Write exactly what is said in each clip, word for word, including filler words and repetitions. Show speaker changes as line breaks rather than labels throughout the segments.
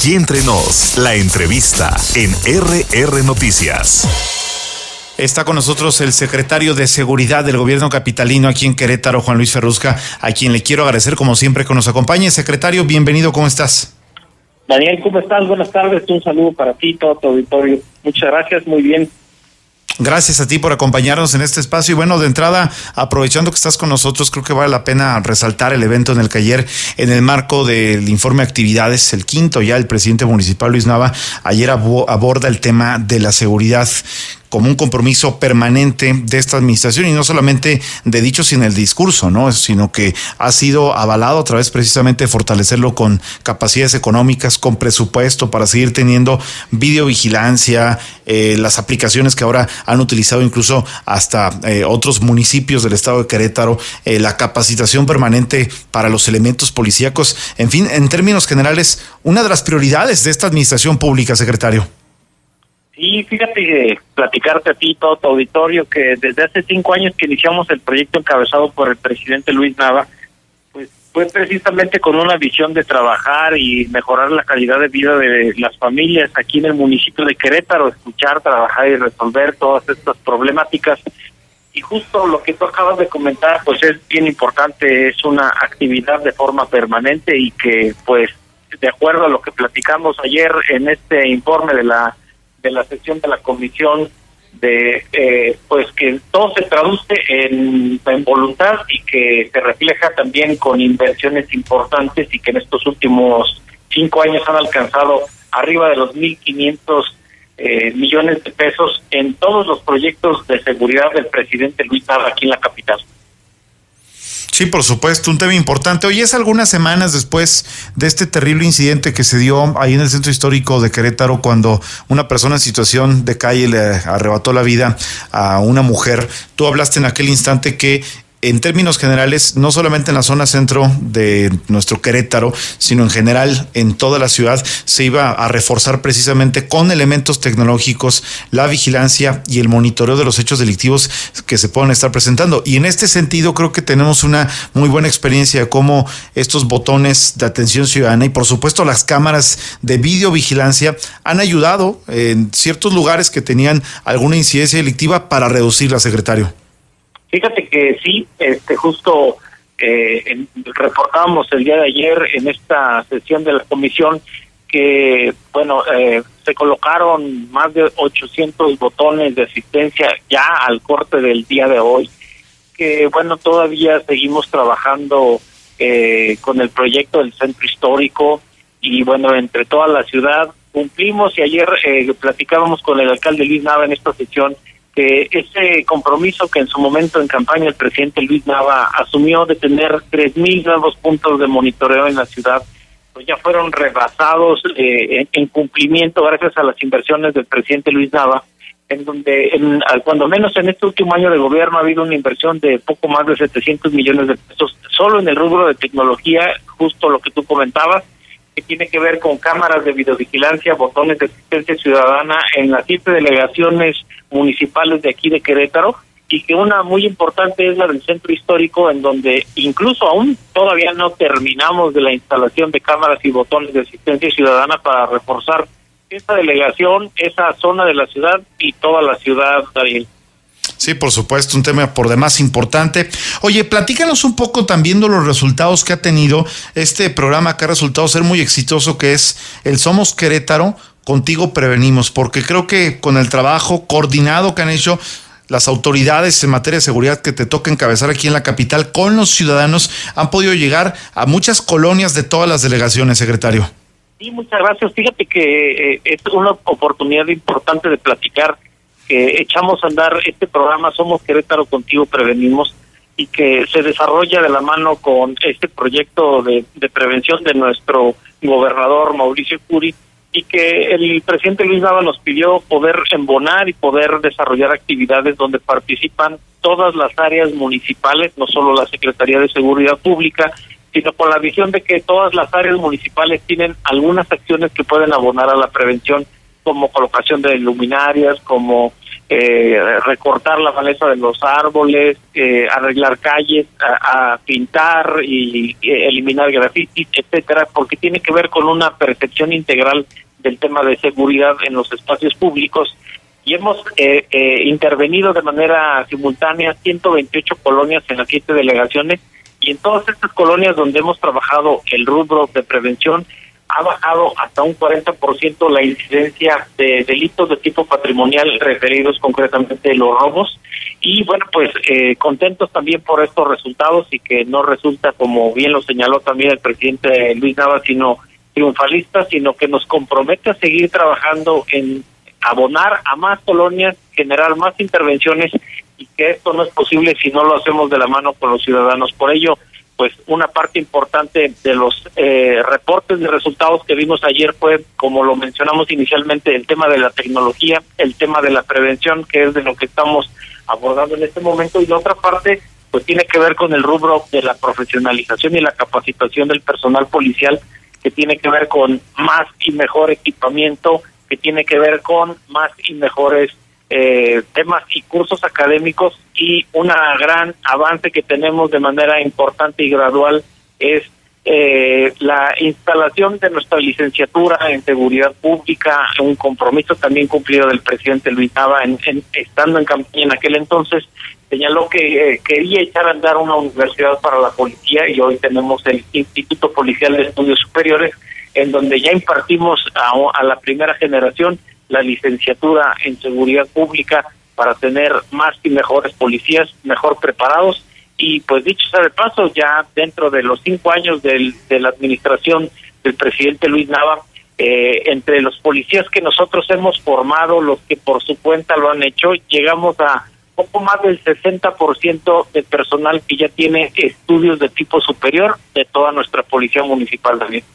Aquí Entre Nos, la entrevista en R R Noticias.
Está con nosotros el secretario de Seguridad del Gobierno capitalino aquí en Querétaro, Juan Luis Ferrusca, a quien le quiero agradecer como siempre que nos acompañe. Secretario, bienvenido, ¿cómo estás?
Daniel, ¿cómo estás? Buenas tardes, un saludo para ti y todo tu auditorio. Muchas gracias, muy bien.
Gracias a ti por acompañarnos en este espacio y bueno, de entrada, aprovechando que estás con nosotros, creo que vale la pena resaltar el evento en el que ayer, en el marco del informe de actividades, el quinto ya, el presidente municipal Luis Nava, ayer abo- aborda el tema de la seguridad como un compromiso permanente de esta administración y no solamente de dicho sin el discurso, ¿no? Sino que ha sido avalado a través precisamente de fortalecerlo con capacidades económicas, con presupuesto para seguir teniendo videovigilancia, eh, las aplicaciones que ahora han utilizado incluso hasta eh, otros municipios del estado de Querétaro, eh, la capacitación permanente para los elementos policíacos, en fin, en términos generales, una de las prioridades de esta administración pública, secretario.
Sí, fíjate, que platicarte a ti y todo tu auditorio que desde hace cinco años que iniciamos el proyecto encabezado por el presidente Luis Nava, pues fue precisamente con una visión de trabajar y mejorar la calidad de vida de las familias aquí en el municipio de Querétaro, escuchar, trabajar y resolver todas estas problemáticas. Y justo lo que tú acabas de comentar, pues es bien importante, es una actividad de forma permanente y que, pues, de acuerdo a lo que platicamos ayer en este informe de la de la sesión de la comisión, de eh, pues que todo se traduce en, en voluntad y que se refleja también con inversiones importantes y que en estos últimos cinco años han alcanzado arriba de los mil quinientos eh, millones de pesos en todos los proyectos de seguridad del presidente Luis Nava aquí en la capital.
Sí, por supuesto, un tema importante. Hoy es algunas semanas después de este terrible incidente que se dio ahí en el centro histórico de Querétaro cuando una persona en situación de calle le arrebató la vida a una mujer. Tú hablaste en aquel instante que en términos generales, no solamente en la zona centro de nuestro Querétaro, sino en general en toda la ciudad, se iba a reforzar precisamente con elementos tecnológicos la vigilancia y el monitoreo de los hechos delictivos que se puedan estar presentando. Y en este sentido creo que tenemos una muy buena experiencia de cómo estos botones de atención ciudadana y por supuesto las cámaras de videovigilancia han ayudado en ciertos lugares que tenían alguna incidencia delictiva para reducirla, secretario.
Fíjate que sí, este justo eh, en, reportábamos el día de ayer en esta sesión de la comisión que, bueno, eh, se colocaron más de ochocientos botones de asistencia ya al corte del día de hoy, que, bueno, todavía seguimos trabajando eh, con el proyecto del centro histórico y, bueno, entre toda la ciudad cumplimos y ayer eh, platicábamos con el alcalde Luis Nava en esta sesión que ese compromiso que en su momento en campaña el presidente Luis Nava asumió de tener tres mil nuevos puntos de monitoreo en la ciudad, pues ya fueron rebasados eh, en, en cumplimiento gracias a las inversiones del presidente Luis Nava, en donde en, cuando menos en este último año de gobierno ha habido una inversión de poco más de setecientos millones de pesos solo en el rubro de tecnología, justo lo que tú comentabas, que tiene que ver con cámaras de videovigilancia, botones de asistencia ciudadana en las siete delegaciones municipales de aquí de Querétaro, y que una muy importante es la del centro histórico, en donde incluso aún todavía no terminamos de la instalación de cámaras y botones de asistencia ciudadana para reforzar esta delegación, esa zona de la ciudad y toda la ciudad, Daniel.
Sí, por supuesto, un tema por demás importante. Oye, platícanos un poco también de los resultados que ha tenido este programa que ha resultado ser muy exitoso, que es el Somos Querétaro, Contigo Prevenimos, porque creo que con el trabajo coordinado que han hecho las autoridades en materia de seguridad que te toca encabezar aquí en la capital con los ciudadanos, han podido llegar a muchas colonias de todas las delegaciones, secretario.
Sí, muchas gracias. Fíjate que eh, es una oportunidad importante de platicar que echamos a andar este programa Somos Querétaro, Contigo Prevenimos, y que se desarrolla de la mano con este proyecto de, de prevención de nuestro gobernador Mauricio Curi, y que el presidente Luis Nava nos pidió poder embonar y poder desarrollar actividades donde participan todas las áreas municipales, no solo la Secretaría de Seguridad Pública, sino con la visión de que todas las áreas municipales tienen algunas acciones que pueden abonar a la prevención, como colocación de luminarias, como eh, recortar la maleza de los árboles, eh, arreglar calles, a, a pintar y, y eliminar grafitis, etcétera, porque tiene que ver con una percepción integral del tema de seguridad en los espacios públicos. Y hemos eh, eh, intervenido de manera simultánea ciento veintiocho colonias en las siete delegaciones, y en todas estas colonias donde hemos trabajado el rubro de prevención, ha bajado hasta un cuarenta por ciento la incidencia de delitos de tipo patrimonial referidos concretamente a los robos. Y bueno, pues eh, contentos también por estos resultados, y que no resulta, como bien lo señaló también el presidente Luis Nava, sino triunfalista, sino que nos compromete a seguir trabajando en abonar a más colonias, generar más intervenciones, y que esto no es posible si no lo hacemos de la mano con los ciudadanos. Por ello, pues una parte importante de los eh, reportes de resultados que vimos ayer fue, como lo mencionamos inicialmente, el tema de la tecnología, el tema de la prevención, que es de lo que estamos abordando en este momento, y la otra parte pues tiene que ver con el rubro de la profesionalización y la capacitación del personal policial, que tiene que ver con más y mejor equipamiento, que tiene que ver con más y mejores Eh, temas y cursos académicos. Y un gran avance que tenemos de manera importante y gradual es eh, la instalación de nuestra licenciatura en seguridad pública, un compromiso también cumplido del presidente Luis Nava, en, en, estando en campaña en aquel entonces. Señaló que eh, quería echar a andar una universidad para la policía, y hoy tenemos el Instituto Policial de Estudios Superiores, en donde ya impartimos a, a la primera generación la licenciatura en seguridad pública, para tener más y mejores policías, mejor preparados. Y pues dicho sea de paso, ya dentro de los cinco años del, de la administración del presidente Luis Nava, eh, entre los policías que nosotros hemos formado, los que por su cuenta lo han hecho, llegamos a poco más del sesenta por ciento de personal que ya tiene estudios de tipo superior de toda nuestra policía municipal también.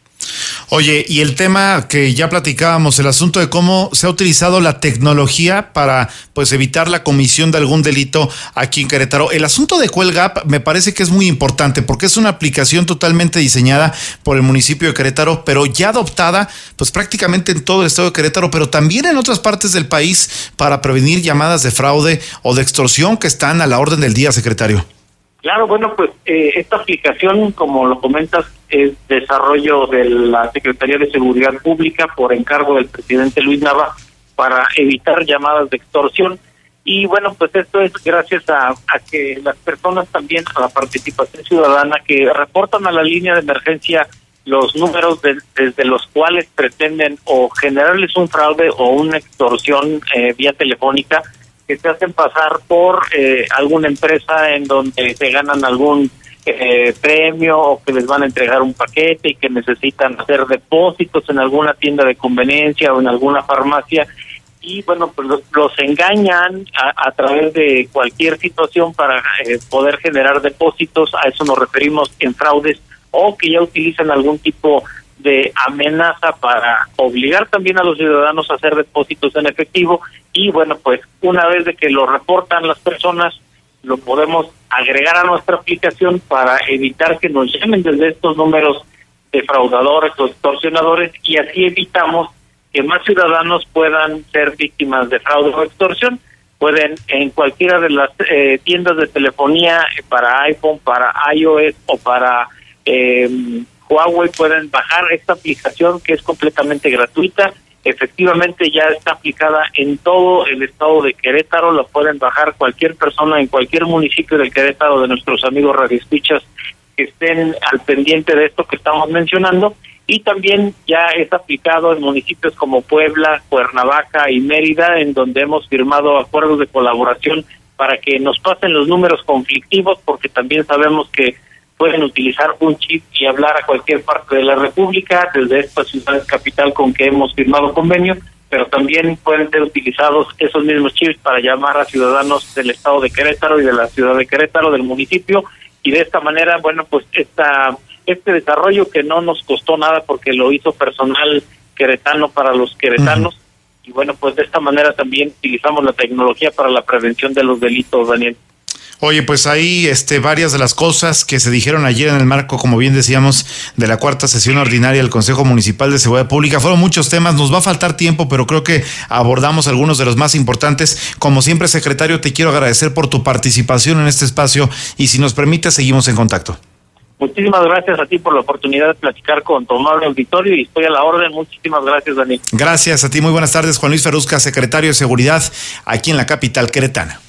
Oye, y el tema que ya platicábamos, el asunto de cómo se ha utilizado la tecnología para pues evitar la comisión de algún delito aquí en Querétaro. El asunto de Cuelgap me parece que es muy importante, porque es una aplicación totalmente diseñada por el municipio de Querétaro, pero ya adoptada pues prácticamente en todo el estado de Querétaro, pero también en otras partes del país, para prevenir llamadas de fraude o de extorsión que están a la orden del día, secretario.
Claro, bueno, pues eh, esta aplicación, como lo comentas, es desarrollo de la Secretaría de Seguridad Pública por encargo del presidente Luis Nava, para evitar llamadas de extorsión. Y bueno, pues esto es gracias a, a que las personas también, a la participación ciudadana, que reportan a la línea de emergencia los números de, desde los cuales pretenden o generarles un fraude o una extorsión eh, vía telefónica, que se hacen pasar por eh, alguna empresa en donde se ganan algún eh, premio, o que les van a entregar un paquete y que necesitan hacer depósitos en alguna tienda de conveniencia o en alguna farmacia. Y bueno, pues los, los engañan a, a través de cualquier situación para eh, poder generar depósitos. A eso nos referimos en fraudes, o que ya utilizan algún tipo de amenaza para obligar también a los ciudadanos a hacer depósitos en efectivo. Y bueno, pues una vez de que lo reportan las personas, lo podemos agregar a nuestra aplicación para evitar que nos llamen desde estos números defraudadores o extorsionadores, y así evitamos que más ciudadanos puedan ser víctimas de fraude o extorsión. Pueden en cualquiera de las eh, tiendas de telefonía para iPhone, para iOS o para eh, Huawei, pueden bajar esta aplicación, que es completamente gratuita. Efectivamente ya está aplicada en todo el estado de Querétaro, la pueden bajar cualquier persona en cualquier municipio del Querétaro, de nuestros amigos radioescuchas que estén al pendiente de esto que estamos mencionando. Y también ya es aplicado en municipios como Puebla, Cuernavaca y Mérida, en donde hemos firmado acuerdos de colaboración para que nos pasen los números conflictivos, porque también sabemos que pueden utilizar un chip y hablar a cualquier parte de la República, desde estas ciudades capital con que hemos firmado convenio, pero también pueden ser utilizados esos mismos chips para llamar a ciudadanos del estado de Querétaro y de la ciudad de Querétaro, del municipio. Y de esta manera, bueno, pues esta este desarrollo, que no nos costó nada porque lo hizo personal queretano para los queretanos. Uh-huh. Y bueno, pues de esta manera también utilizamos la tecnología para la prevención de los delitos, Daniel.
Oye, pues ahí este, varias de las cosas que se dijeron ayer en el marco, como bien decíamos, de la cuarta sesión ordinaria del Consejo Municipal de Seguridad Pública. Fueron muchos temas, nos va a faltar tiempo, pero creo que abordamos algunos de los más importantes. Como siempre, secretario, te quiero agradecer por tu participación en este espacio y si nos permite, seguimos en contacto.
Muchísimas gracias a ti por la oportunidad de platicar con tu amable auditorio y estoy a la orden. Muchísimas gracias, Dani.
Gracias a ti, muy buenas tardes. Juan Luis Ferrusca, secretario de Seguridad aquí en la capital queretana.